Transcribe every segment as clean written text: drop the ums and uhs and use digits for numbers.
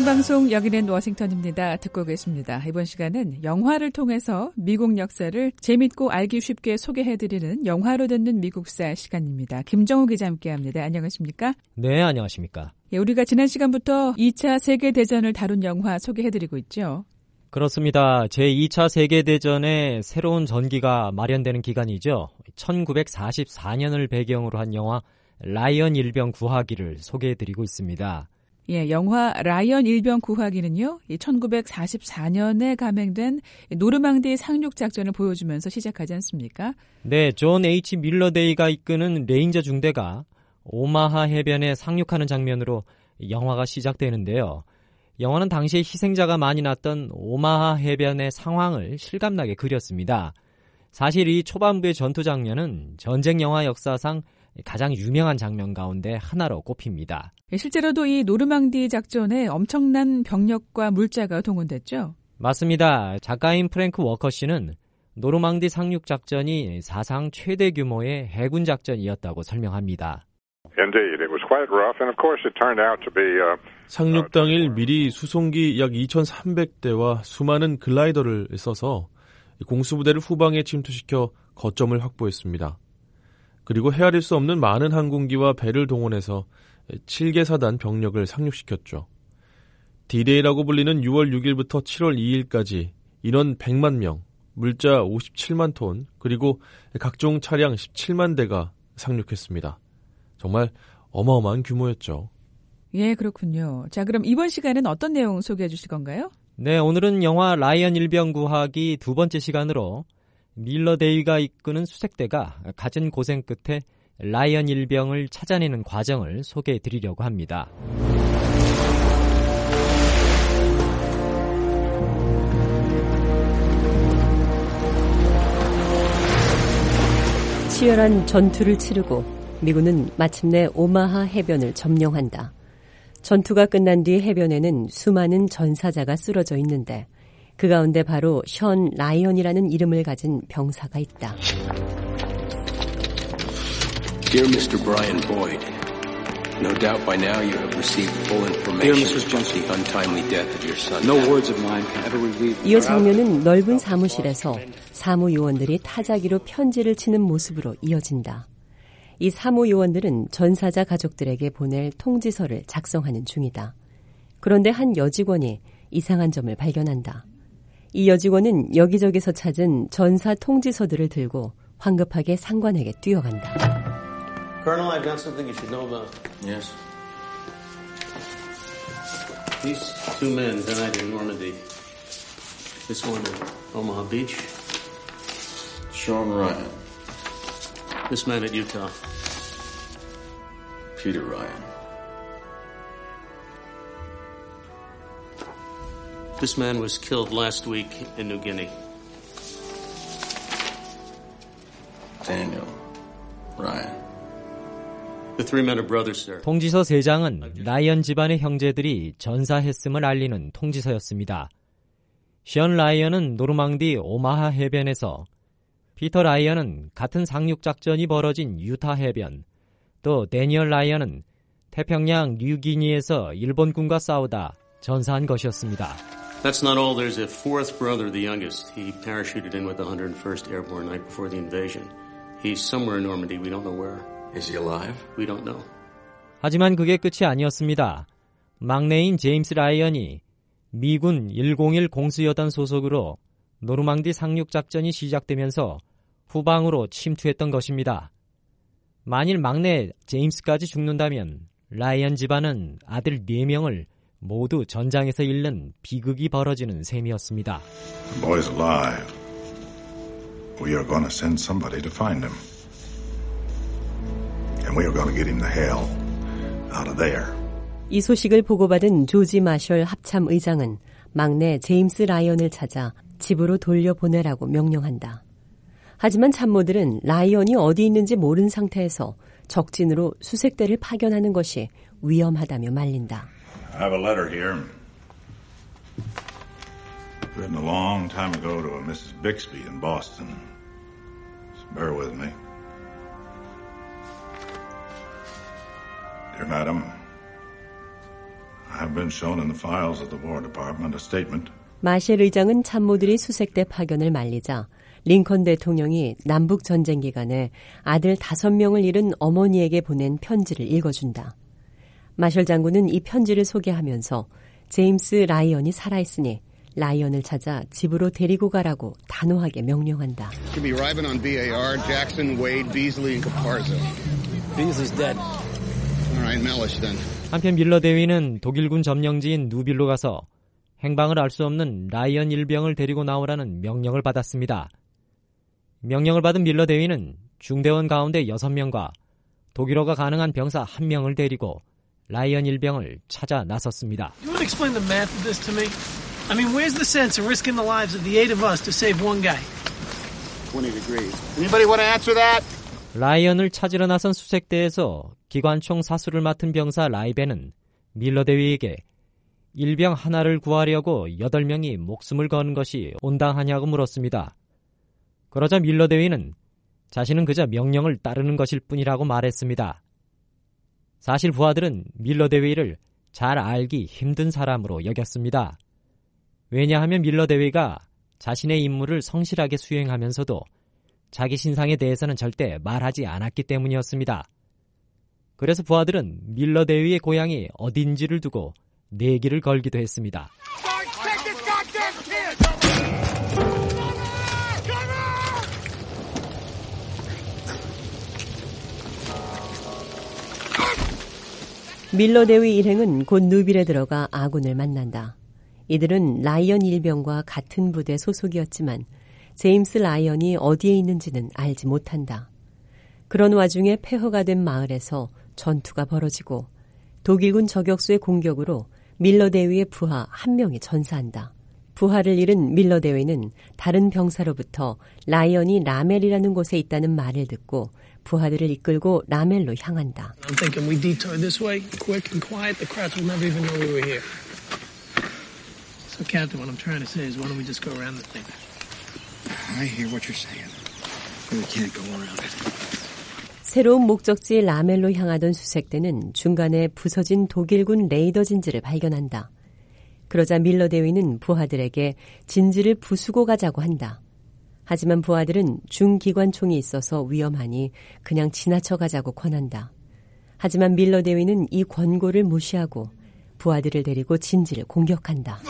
방송 여기는 워싱턴입니다. 듣고 계십니다. 이번 시간은 영화를 통해서 미국 역사를 재밌고 알기 쉽게 소개해드리는 영화로 듣는 미국사 시간입니다. 김정우 기자 함께합니다. 안녕하십니까? 네, 안녕하십니까? 예, 우리가 지난 시간부터 2차 세계대전을 다룬 영화 소개해드리고 있죠. 그렇습니다. 제2차 세계대전의 새로운 전기가 마련되는 기간이죠. 1944년을 배경으로 한 영화 라이언 일병 구하기를 소개해드리고 있습니다. 예, 영화 라이언 일병 구하기는요, 1944년에 감행된 노르망디 상륙 작전을 보여주면서 시작하지 않습니까? 네, 존 H. 밀러데이가 이끄는 레인저 중대가 오마하 해변에 상륙하는 장면으로 영화가 시작되는데요. 영화는 당시에 희생자가 많이 났던 오마하 해변의 상황을 실감나게 그렸습니다. 사실 이 초반부의 전투 장면은 전쟁 영화 역사상 가장 유명한 장면 가운데 하나로 꼽힙니다. 실제로도 이 노르망디 작전에 엄청난 병력과 물자가 동원됐죠? 맞습니다. 작가인 프랭크 워커 씨는 노르망디 상륙 작전이 사상 최대 규모의 해군 작전이었다고 설명합니다. 상륙 당일 미리 수송기 약 2,300대와 수많은 글라이더를 써서 공수부대를 후방에 침투시켜 거점을 확보했습니다. 그리고 헤아릴 수 없는 많은 항공기와 배를 동원해서 7개 사단 병력을 상륙시켰죠. D-Day라고 불리는 6월 6일부터 7월 2일까지 인원 100만 명, 물자 57만 톤, 그리고 각종 차량 17만 대가 상륙했습니다. 정말 어마어마한 규모였죠. 예, 그렇군요. 자, 그럼 이번 시간은 어떤 내용 소개해 주실 건가요? 네, 오늘은 영화 라이언 일병 구하기 두 번째 시간으로 밀러데이가 이끄는 수색대가 갖은 고생 끝에 라이언 일병을 찾아내는 과정을 소개해 드리려고 합니다. 치열한 전투를 치르고 미군은 마침내 오마하 해변을 점령한다. 전투가 끝난 뒤 해변에는 수많은 전사자가 쓰러져 있는데 그 가운데 바로 션 라이언이라는 이름을 가진 병사가 있다. Dear Mr. Brian Boyd, no doubt by now you have received full information about the untimely death of your son. No words of mine can ever relieve. 이 장면은 넓은 사무실에서 사무요원들이 타자기로 편지를 치는 모습으로 이어진다. 이 사무요원들은 전사자 가족들에게 보낼 통지서를 작성하는 중이다. 그런데 한 여직원이 이상한 점을 발견한다. 이 여직원은 여기저기서 찾은 전사 통지서들을 들고 황급하게 상관에게 뛰어간다. Colonel, I've got something you should know about. Yes. These two men died in Normandy. This one in Omaha Beach. Sean Ryan. This man at Utah. Peter Ryan. This man was killed last week in New Guinea. Daniel Ryan. The three men are brothers, sir. 통지서 3장은 라이언 집안의 형제들이 전사했음을 알리는 통지서였습니다. 션 라이언은 노르망디 오마하 해변에서, 피터 라이언은 같은 상륙작전이 벌어진 유타 해변, 또 데니얼 라이언은 태평양 뉴기니에서 일본군과 싸우다 전사한 것이었습니다. That's not all. There's a fourth brother, the youngest. He parachuted in with the 101st Airborne night before the invasion. He's somewhere in Normandy. We don't know where. Is he alive? We don't know. 하지만 그게 끝이 아니었습니다. 막내인 제임스 라이언이 미군 101 공수여단 소속으로 노르망디 상륙작전이 시작되면서 후방으로 침투했던 것입니다. 만일 막내 제임스까지 죽는다면 라이언 집안은 아들 4명을 모두 전장에서 잃는 비극이 벌어지는 셈이었습니다. The boy's alive. We are going to send somebody to find him. And we are going to get him the hell out of there. 이 소식을 보고받은 조지 마셜 합참 의장은 막내 제임스 라이언을 찾아 집으로 돌려보내라고 명령한다. 하지만 참모들은 라이언이 어디 있는지 모르는 상태에서 적진으로 수색대를 파견하는 것이 위험하다며 말린다. I have a letter here. Written a long time ago to a Mrs. Bixby in Boston. So bear with me. Dear Madam, I've been shown in the files of the War Department a statement. 마셸 의장은 참모들이 수색대 파견을 말리자 링컨 대통령이 남북 전쟁 기간에 아들 5명을 잃은 어머니에게 보낸 편지를 읽어준다. 마셜 장군은 이 편지를 소개하면서 제임스 라이언이 살아있으니 라이언을 찾아 집으로 데리고 가라고 단호하게 명령한다. Could be arriving on BAR, Jackson, Wade, Beasley, and Caparzo. Beasley's dead. All right, Mellish then. 한편 밀러 대위는 독일군 점령지인 누빌로 가서 행방을 알 수 없는 라이언 일병을 데리고 나오라는 명령을 받았습니다. 명령을 받은 밀러 대위는 중대원 가운데 6명과 독일어가 가능한 병사 1명을 데리고 라이언 일병을 찾아 나섰습니다. You want to explain the math of this to me? I mean, where's the sense of risking the lives of the 8 of us to save one guy? 20 degrees. Anybody want to answer that? 라이언을 찾으러 나선 수색대에서 기관총 사수를 맡은 병사 라이벤은 밀러 대위에게 일병 하나를 구하려고 8명이 목숨을 거는 것이 온당하냐고 물었습니다. 그러자 밀러 대위는 자신은 그저 명령을 따르는 것일 뿐이라고 말했습니다. 사실 부하들은 밀러 대위를 잘 알기 힘든 사람으로 여겼습니다. 왜냐하면 밀러 대위가 자신의 임무를 성실하게 수행하면서도 자기 신상에 대해서는 절대 말하지 않았기 때문이었습니다. 그래서 부하들은 밀러 대위의 고향이 어딘지를 두고 내기를 걸기도 했습니다. 밀러 대위 일행은 곧 누빌에 들어가 아군을 만난다. 이들은 라이언 일병과 같은 부대 소속이었지만 제임스 라이언이 어디에 있는지는 알지 못한다. 그런 와중에 폐허가 된 마을에서 전투가 벌어지고 독일군 저격수의 공격으로 밀러 대위의 부하 1명이 전사한다. 부하를 잃은 밀러 대위는 다른 병사로부터 라이언이 라멜이라는 곳에 있다는 말을 듣고 부하들을 이끌고 라멜로 향한다. I'm thinking we detour this way, quick and quiet. The Krauts will never even know we were here. So, Captain, what I'm trying to say is, why don't we just go around the thing? I hear what you're saying. We can't go around it. 새로운 목적지 라멜로 향하던 수색대는 중간에 부서진 독일군 레이더 진지를 발견한다. 그러자 밀러 대위는 부하들에게 진지를 부수고 가자고 한다. 하지만 부하들은 중기관총이 있어서 위험하니 그냥 지나쳐 가자고 권한다. 하지만 밀러 대위는 이 권고를 무시하고 부하들을 데리고 진지를 공격한다.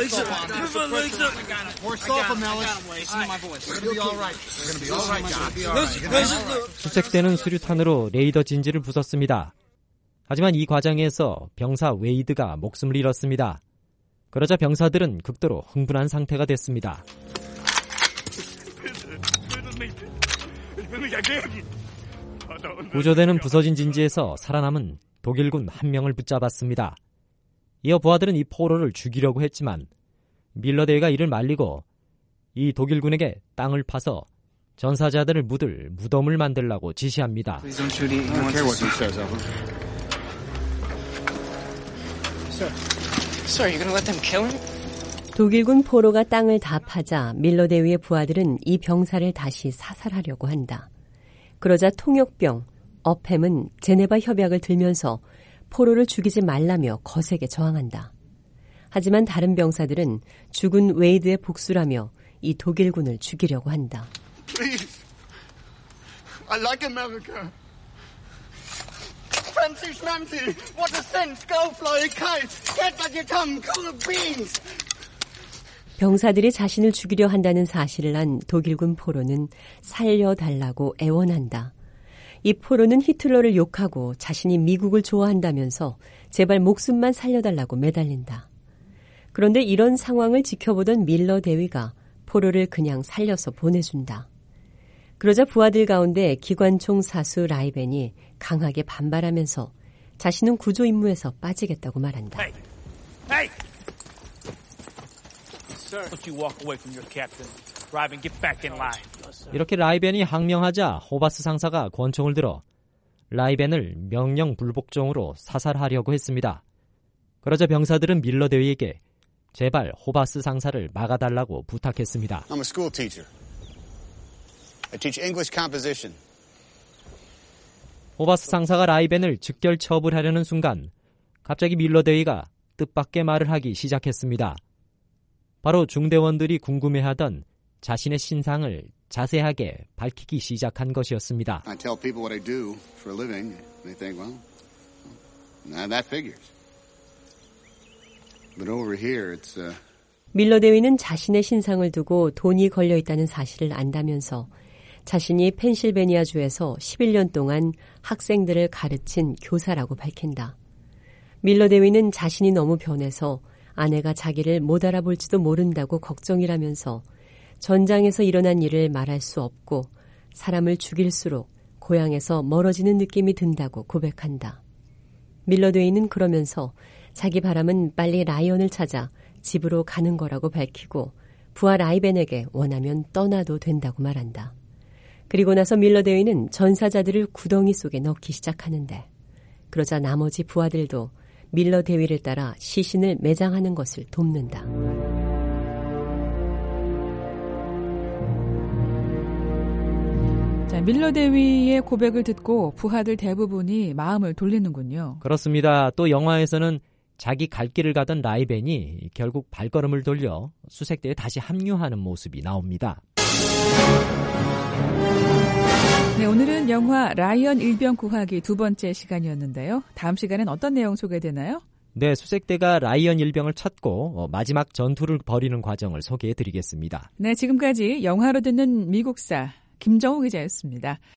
수색대는 수류탄으로 레이더 진지를 부쉈습니다. 하지만 이 과정에서 병사 웨이드가 목숨을 잃었습니다. 그러자 병사들은 극도로 흥분한 상태가 됐습니다. 구조대는 부서진 진지에서 살아남은 독일군 1명을 붙잡았습니다. 이어 부하들은 이 포로를 죽이려고 했지만 밀러 대위가 이를 말리고 이 독일군에게 땅을 파서 전사자들을 묻을 무덤을 만들라고 지시합니다. 독일군 포로가 땅을 다 파자 밀러 대위의 부하들은 이 병사를 다시 사살하려고 한다. 그러자 통역병 어팸은 제네바 협약을 들면서 포로를 죽이지 말라며 거세게 저항한다. 하지만 다른 병사들은 죽은 웨이드의 복수라며 이 독일군을 죽이려고 한다. Please. I like America. Fancy schmancy. What a sense. Go fly a kite. Get back your tongue. Cool of beans. 병사들이 자신을 죽이려 한다는 사실을 안 독일군 포로는 살려달라고 애원한다. 이 포로는 히틀러를 욕하고 자신이 미국을 좋아한다면서 제발 목숨만 살려달라고 매달린다. 그런데 이런 상황을 지켜보던 밀러 대위가 포로를 그냥 살려서 보내준다. 그러자 부하들 가운데 기관총 사수 라이벤이 강하게 반발하면서 자신은 구조 임무에서 빠지겠다고 말한다. Hey! Hey! Sir, don't you walk away from your captain. Drive and get back in line. 이렇게 라이벤이 항명하자 호바스 상사가 권총을 들어 라이벤을 명령 불복종으로 사살하려고 했습니다. 그러자 병사들은 밀러 대위에게 제발 호바스 상사를 막아달라고 부탁했습니다. I'm a school teacher. I teach English composition. 호바스 상사가 라이벤을 즉결 처분하려는 순간 갑자기 밀러 대위가 뜻밖의 말을 하기 시작했습니다. 바로 중대원들이 궁금해하던 자신의 신상을 자세하게 밝히기 시작한 것이었습니다. I tell people what I do for a living. They think, well, that figures. But over here, it's 밀러 대위는 자신의 신상을 두고 돈이 걸려 있다는 사실을 안다면서 자신이 펜실베니아주에서 11년 동안 학생들을 가르친 교사라고 밝힌다. 밀러 대위는 자신이 너무 변해서 아내가 자기를 못 알아볼지도 모른다고 걱정이라면서 전장에서 일어난 일을 말할 수 없고 사람을 죽일수록 고향에서 멀어지는 느낌이 든다고 고백한다. 밀러 대위는 그러면서 자기 바람은 빨리 라이언을 찾아 집으로 가는 거라고 밝히고 부하 라이벤에게 원하면 떠나도 된다고 말한다. 그리고 나서 밀러 대위는 전사자들을 구덩이 속에 넣기 시작하는데 그러자 나머지 부하들도 밀러 대위를 따라 시신을 매장하는 것을 돕는다. 자, 밀러 대위의 고백을 듣고 부하들 대부분이 마음을 돌리는군요. 그렇습니다. 또 영화에서는 자기 갈 길을 가던 라이벤이 결국 발걸음을 돌려 수색대에 다시 합류하는 모습이 나옵니다. 네, 오늘은 영화 라이언 일병 구하기 두 번째 시간이었는데요. 다음 시간엔 어떤 내용 소개되나요? 네, 수색대가 라이언 일병을 찾고 마지막 전투를 벌이는 과정을 소개해드리겠습니다. 네, 지금까지 영화로 듣는 미국사 김정우 기자였습니다.